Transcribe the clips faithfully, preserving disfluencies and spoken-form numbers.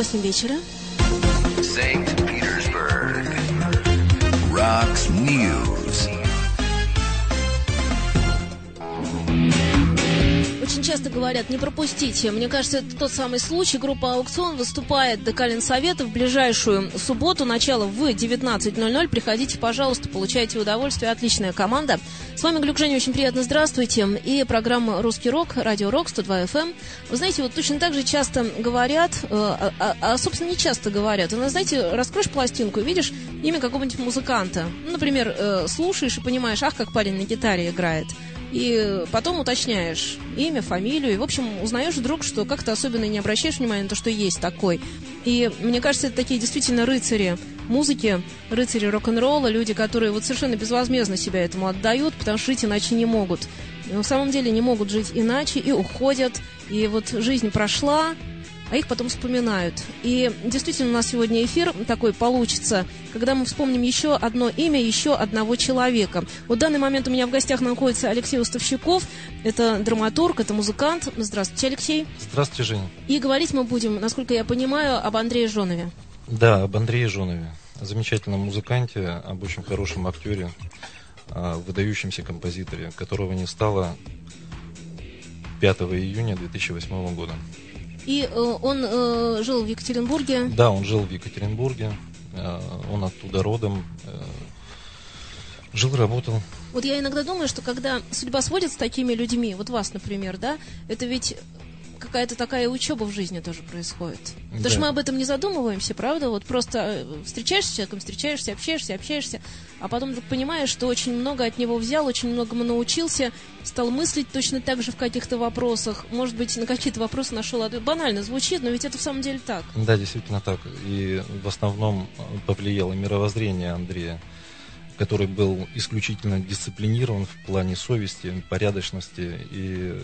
восемь вечера. Санкт-Петербург. Rocks News. Очень часто говорят, не пропустите. Мне кажется, это тот самый случай. Группа «Аукцион» выступает до Калинсовета в ближайшую субботу, начало в девятнадцать ноль ноль. Приходите, пожалуйста, получайте удовольствие. Отличная команда. С вами Глюк Женя, очень приятно, здравствуйте. И программа «Русский рок», радио «Рок», сто два эф эм. Вы знаете, вот точно так же часто говорят, а, а, а собственно, не часто говорят. Иногда, знаете, раскроешь пластинку и видишь имя какого-нибудь музыканта. Ну, например, э, слушаешь и понимаешь, ах, как парень на гитаре играет. И потом уточняешь имя, фамилию, и, в общем, узнаешь вдруг, что как-то особенно не обращаешь внимания на то, что есть такой. И мне кажется, это такие действительно рыцари музыки, рыцари рок-н-ролла, люди, которые вот совершенно безвозмездно себя этому отдают, потому что жить иначе не могут. Но в самом деле не могут жить иначе и уходят. И вот жизнь прошла, а их потом вспоминают. И действительно у нас сегодня эфир такой получится, когда мы вспомним еще одно имя, еще одного человека. Вот в данный момент у меня в гостях находится Алексей Уставщиков. Это драматург, это музыкант. Здравствуйте, Алексей. Здравствуйте, Женя. И говорить мы будем, насколько я понимаю, об Андрее Жонове. Да, об Андрее Жонове. О замечательном музыканте, об очень хорошем актере, о выдающемся композиторе, которого не стало пятого июня две тысячи восьмого года. И э, он э, жил в Екатеринбурге. Да, он жил в Екатеринбурге, э, он оттуда родом, э, жил, работал. Вот я иногда думаю, что когда судьба сводит с такими людьми, вот вас, например, да, это ведь какая-то такая учеба в жизни тоже происходит. Потому да. что мы об этом не задумываемся, правда? Вот просто встречаешься с человеком, встречаешься, общаешься, общаешься, а потом вдруг понимаешь, что очень много от него взял, очень многому научился, стал мыслить точно так же в каких-то вопросах. Может быть, на какие-то вопросы нашел ответ. Банально звучит, но ведь это в самом деле так. Да, действительно так. И в основном повлияло мировоззрение Андрея, который был исключительно дисциплинирован в плане совести, порядочности и...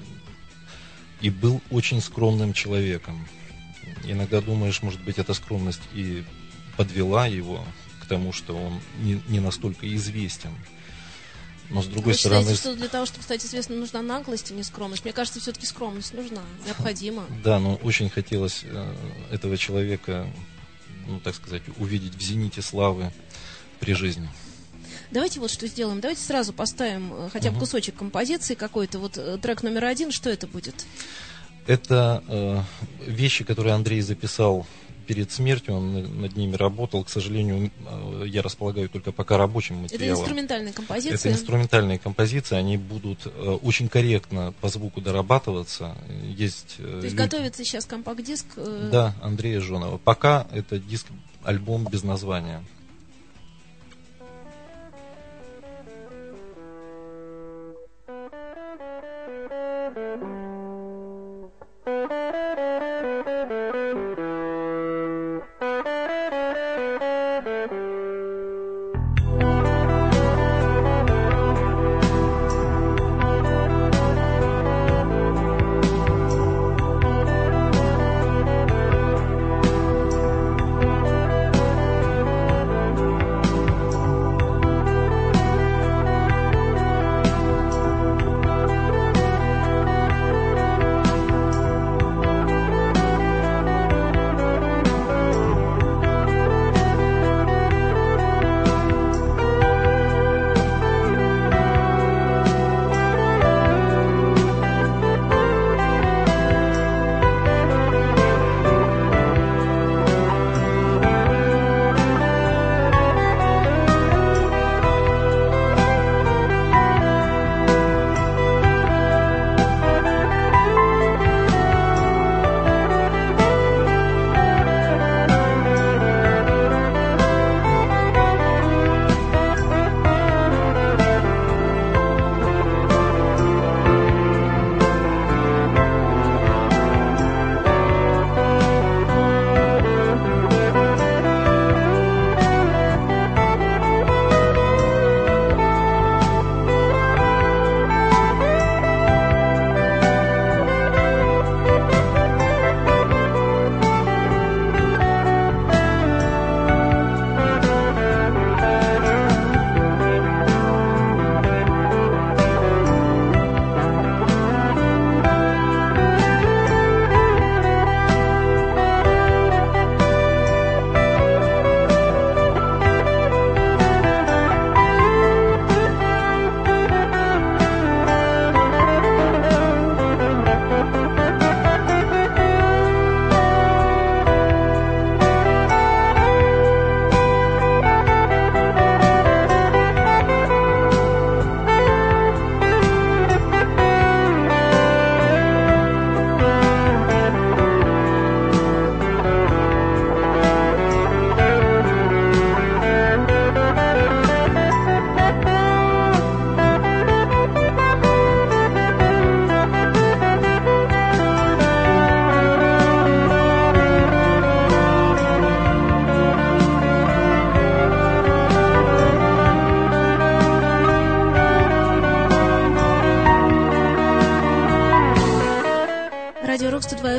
И был очень скромным человеком. Иногда думаешь, может быть, эта скромность и подвела его к тому, что он не, не настолько известен. Но с другой Вы стороны... считаете, что для того, чтобы стать известным, нужна наглость, а не скромность? Мне кажется, все-таки скромность нужна, необходима. Да, но очень хотелось этого человека, ну, так сказать, увидеть в зените славы при жизни. Давайте вот что сделаем. Давайте сразу поставим хотя бы кусочек композиции какой-то. Вот трек номер один. Что это будет? Это э, вещи, которые Андрей записал перед смертью. Он над ними работал. К сожалению, э, я располагаю только пока рабочим материалом. Это инструментальные композиции? Это инструментальные композиции. Они будут э, очень корректно по звуку дорабатываться. Есть, э, То есть люди... готовится сейчас компакт-диск? Э... Да, Андрея Жонова. Пока это диск-альбом без названия.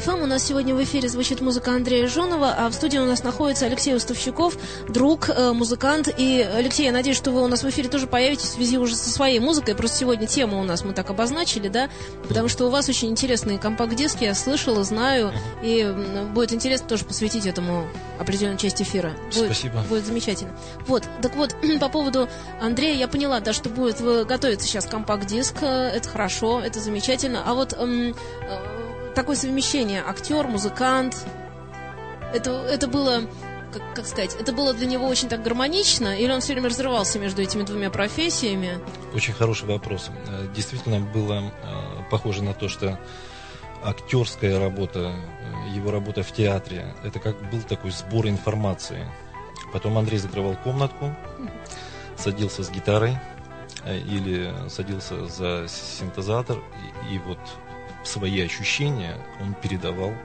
эф эм. У нас сегодня в эфире звучит музыка Андрея Жонова, а в студии у нас находится Алексей Устовщиков, друг, э, музыкант. И, Алексей, я надеюсь, что вы у нас в эфире тоже появитесь в связи уже со своей музыкой. Просто сегодня тему у нас мы так обозначили, да? Потому что у вас очень интересные компакт-диски, я слышала, знаю. И будет интересно тоже посвятить этому определенную часть эфира. Будет, Спасибо. Будет замечательно. Вот, так вот, по поводу Андрея, я поняла, да, что будет готовиться сейчас компакт-диск. Это хорошо, это замечательно. А вот эм, э, такое совмещение актер, музыкант, это, это было, как, как сказать, это было для него очень так гармонично, или он все время разрывался между этими двумя профессиями? Очень хороший вопрос. Действительно было похоже на то, что актерская работа, его работа в театре, это как был такой сбор информации. Потом Андрей закрывал комнатку, садился с гитарой или садился за синтезатор, и, и вот свои ощущения он передавал,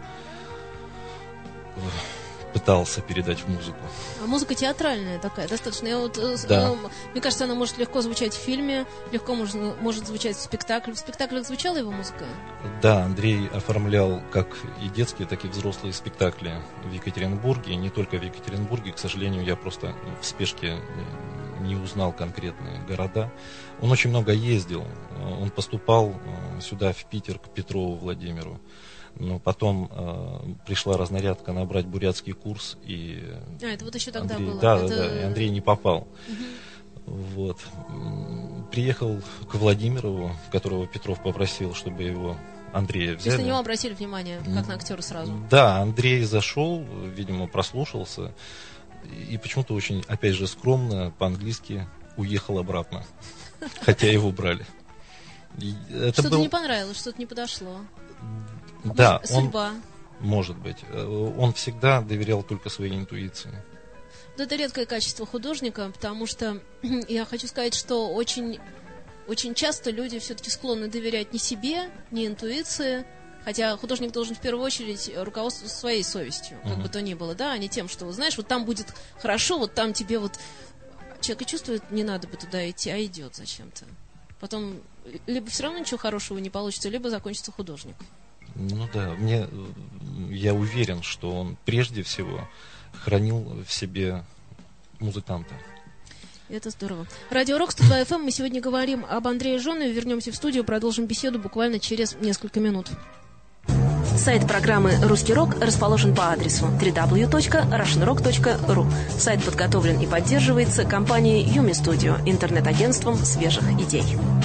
пытался передать в музыку. А музыка театральная такая, достаточно. Я вот, да. э, мне кажется, она может легко звучать в фильме, легко может, может звучать в спектакле. В спектаклях звучала его музыка? Да, Андрей оформлял как и детские, так и взрослые спектакли в Екатеринбурге. И не только в Екатеринбурге, к сожалению, я просто в спешке не узнал конкретные города. Он очень много ездил. Он поступал сюда, в Питер, к Петрову Владимиру. Но потом э, пришла разнарядка набрать бурятский курс, и а, это вот еще тогда Андрей, было. Да, это... да, да, и Андрей не попал. Угу. Вот. Приехал к Владимирову, которого Петров попросил, чтобы его Андрея взяли. То есть на него обратили внимание, как на актера сразу? Да, Андрей зашел, видимо, прослушался, и почему-то очень, опять же, скромно, по-английски уехал обратно, хотя его брали. Что-то не понравилось, что-то не подошло. Да, может, судьба. Он, может быть. Он всегда доверял только своей интуиции. Вот это редкое качество художника, потому что я хочу сказать, что очень, очень часто люди все-таки склонны доверять не себе, не интуиции, хотя художник должен в первую очередь руководствоваться своей совестью, как uh-huh. бы то ни было, да, а не тем, что, знаешь, вот там будет хорошо, вот там тебе вот... Человек и чувствует, не надо бы туда идти, а идет зачем-то. Потом либо все равно ничего хорошего не получится, либо закончится художник. Ну да, мне, я уверен, что он прежде всего хранил в себе музыканта. Это здорово. Радио Рок сто два эф эм. Мы сегодня говорим об Андрее Жонове. Вернемся в студию, продолжим беседу буквально через несколько минут. Сайт программы «Русский рок» расположен по адресу дабл ю дабл ю дабл ю точка russian rock точка ру. Сайт подготовлен и поддерживается компанией Юми Студио, интернет-агентством свежих идей.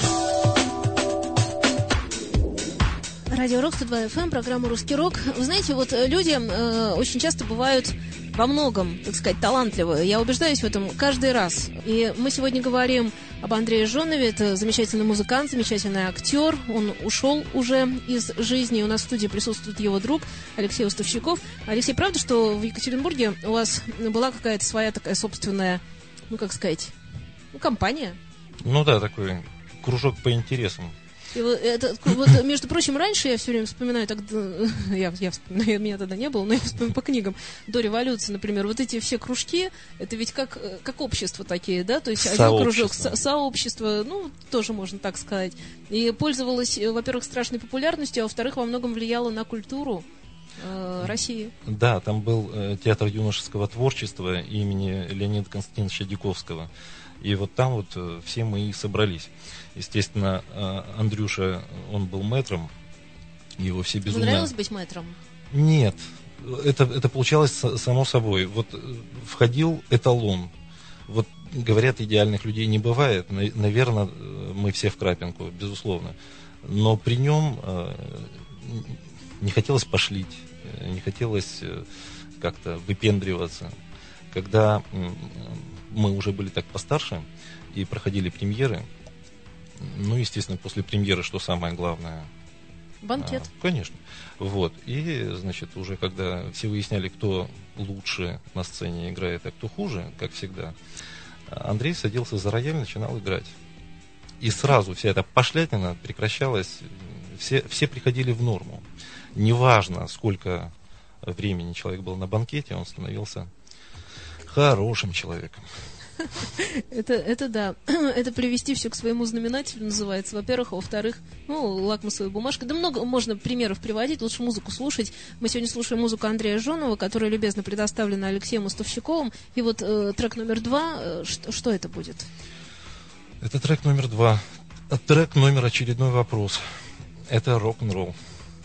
Радио Рок сто два эф эм, программа «Русский рок». Вы знаете, вот люди э, очень часто бывают во многом, так сказать, талантливые. Я убеждаюсь в этом каждый раз. И мы сегодня говорим об Андрее Жонове. Это замечательный музыкант, замечательный актер. Он ушел уже из жизни. У нас в студии присутствует его друг Алексей Устовщиков. Алексей, правда, что в Екатеринбурге у вас была какая-то своя такая собственная, ну, как сказать, ну, компания? Ну да, такой кружок по интересам. И вот, это, вот, между прочим, раньше я все время вспоминаю, так, я, я вспоминаю, меня тогда не было, но я вспоминаю по книгам, до революции, например, вот эти все кружки, это ведь как, как общество такие, да, то есть один кружок, со, сообщество, ну, тоже можно так сказать, и пользовалось, во-первых, страшной популярностью, а во-вторых, во многом влияло на культуру э, России. Да, там был э, театр юношеского творчества имени Леонида Константиновича Диковского. И вот там вот э, все мы и собрались. Естественно, э, Андрюша, он был мэтром, его все безумно... Ему нравилось быть мэтром? Нет, это, это получалось само собой. Вот входил эталон. Вот говорят, идеальных людей не бывает. Наверное, мы все в крапинку, безусловно. Но при нем э, не хотелось пошлить, не хотелось э, как-то выпендриваться. Когда мы уже были так постарше и проходили премьеры, ну, естественно, после премьеры, что самое главное? Банкет. А, конечно. Вот. И, значит, уже когда все выясняли, кто лучше на сцене играет, а кто хуже, как всегда, Андрей садился за рояль и начинал играть. И сразу вся эта пошлятина прекращалась, все, все приходили в норму. Неважно, сколько времени человек был на банкете, он становился хорошим человеком. Это, это да. Это привести все к своему знаменателю называется, во-первых. А во-вторых, ну, лакмусовая бумажка. Да много можно примеров приводить, лучше музыку слушать. Мы сегодня слушаем музыку Андрея Жонова, которая любезно предоставлена Алексеем Мостовщиковым. И вот э, трек номер два, э, что, что это будет? Это трек номер два. Трек номер очередной вопрос. Это рок-н-ролл.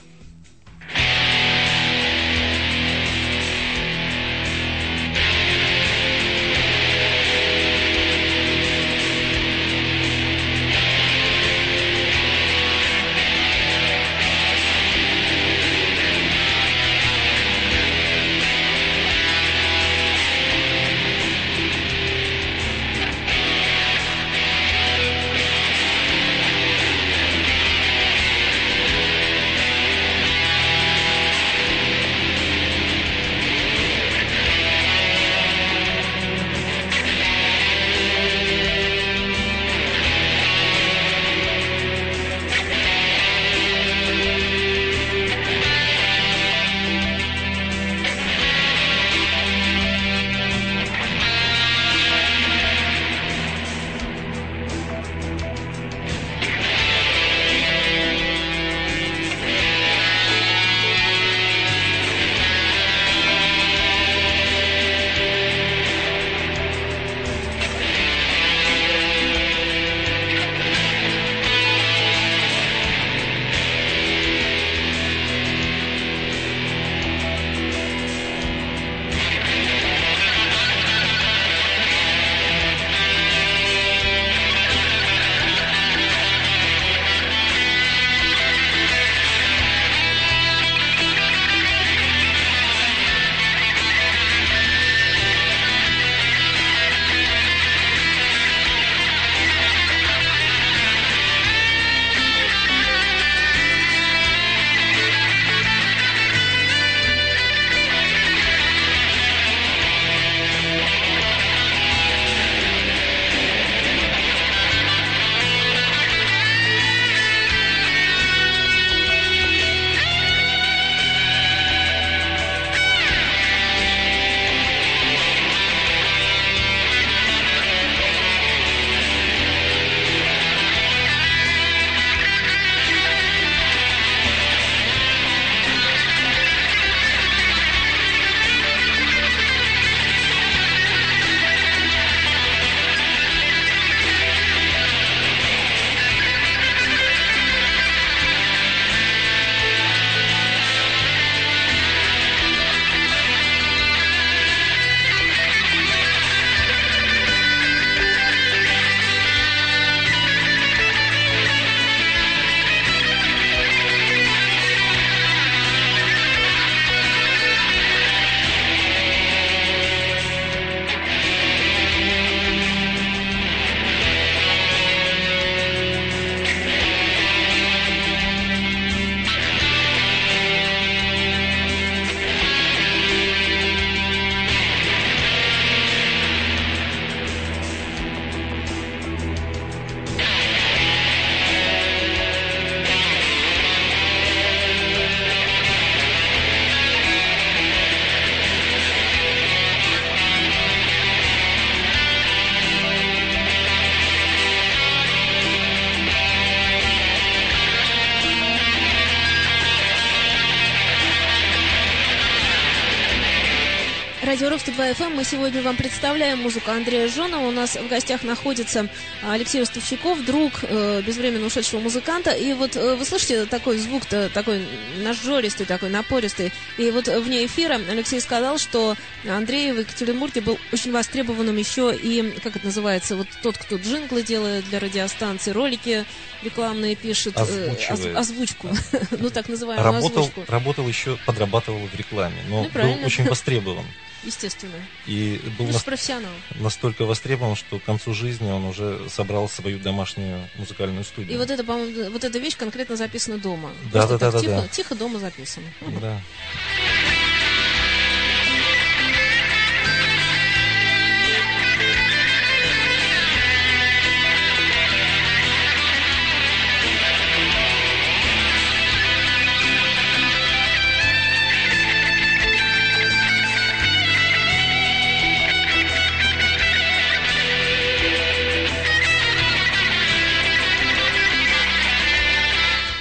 Радио Рок сто два эф эм. Мы сегодня вам представляем музыку Андрея Жонова. У нас в гостях находится Алексей Мостовщиков, друг э, безвременно ушедшего музыканта. И вот э, вы слышите такой звук-то, такой нажористый, такой напористый. И вот вне эфира Алексей сказал, что Андрей в Екатеринбурге был очень востребованным еще и, как это называется, вот тот, кто джинглы делает для радиостанции, ролики рекламные пишет, э, оз, озвучку, ну так называемую озвучку. Работал еще, подрабатывал в рекламе, но был очень востребован. Естественно. И был ну, на... профессионал. Настолько востребован, что к концу жизни он уже собрал свою домашнюю музыкальную студию. И вот это, по-моему, вот эта вещь конкретно записана дома. Да, да, да, да, тихо, да. Тихо дома записано. Да.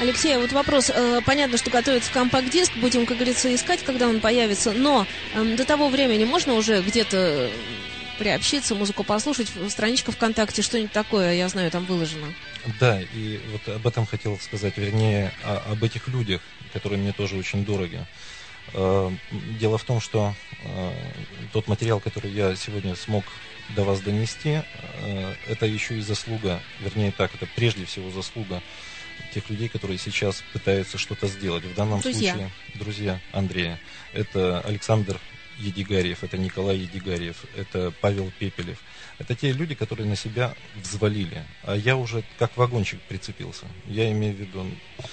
Алексей, вот вопрос. Э, понятно, что готовится компакт-диск, будем, как говорится, искать, когда он появится, но э, до того времени можно уже где-то приобщиться, музыку послушать, страничка ВКонтакте, что-нибудь такое, я знаю, там выложено. Да, и вот об этом хотел сказать, вернее, о, об этих людях, которые мне тоже очень дороги. Э, дело в том, что э, тот материал, который я сегодня смог до вас донести, э, это еще и заслуга, вернее так, это прежде всего заслуга тех людей, которые сейчас пытаются что-то сделать. В данном друзья. случае друзья Андрея. Это Александр Едигарьев, это Николай Едигарьев, это Павел Пепелев. Это те люди, которые на себя взвалили. А я уже как вагончик прицепился. Я имею в виду,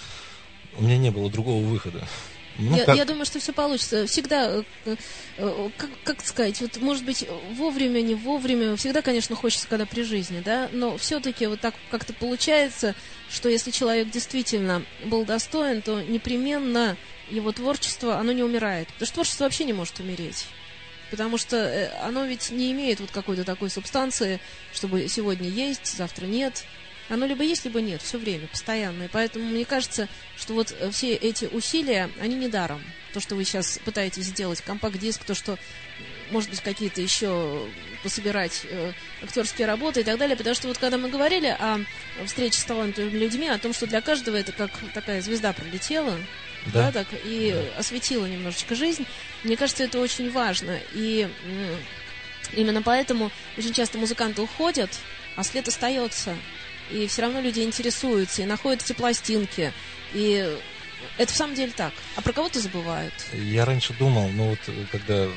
у меня не было другого выхода. Ну, я, как... я думаю, что все получится. Всегда, как, как сказать, вот, может быть, вовремя, не вовремя, всегда, конечно, хочется, когда при жизни, да, но все-таки вот так как-то получается, что если человек действительно был достоин, то непременно его творчество, оно не умирает. Потому что творчество вообще не может умереть. Потому что оно ведь не имеет вот какой-то такой субстанции, чтобы сегодня есть, завтра нет. Оно либо есть, либо нет, все время, постоянно. И поэтому мне кажется, что вот все эти усилия, они не даром. То, что вы сейчас пытаетесь сделать, компакт-диск, то, что, может быть, какие-то еще пособирать э, актерские работы и так далее. Потому что вот когда мы говорили о встрече с талантливыми людьми, о том, что для каждого это как такая звезда пролетела, да, да так, и да. осветила немножечко жизнь, мне кажется, это очень важно. И э, именно поэтому очень часто музыканты уходят, а след остается. И все равно люди интересуются, и находят эти пластинки. И это в самом деле так. А про кого-то забывают. Я раньше думал, ну вот, когда в,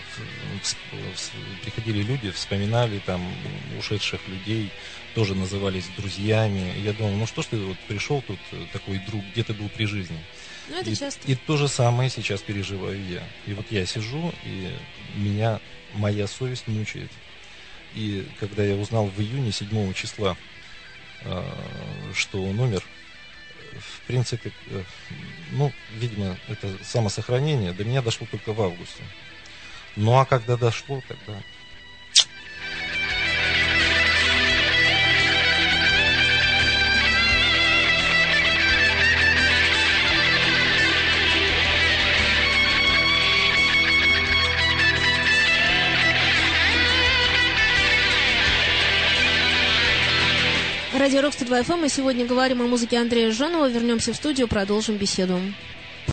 в, в, приходили люди, вспоминали там ушедших людей, тоже назывались друзьями. Я думал, ну что ж ты вот пришел тут, такой друг, где ты был при жизни? Ну, это и, часто. И то же самое сейчас переживаю я. И вот я сижу, и меня моя совесть мучает. И когда я узнал в июне седьмого числа, что он умер, в принципе, ну, видимо, это самосохранение до меня дошло только в августе. Ну, а когда дошло, тогда... Радио Рок сто два эф эм. Мы сегодня говорим о музыке Андрея Жонова. Вернемся в студию, продолжим беседу.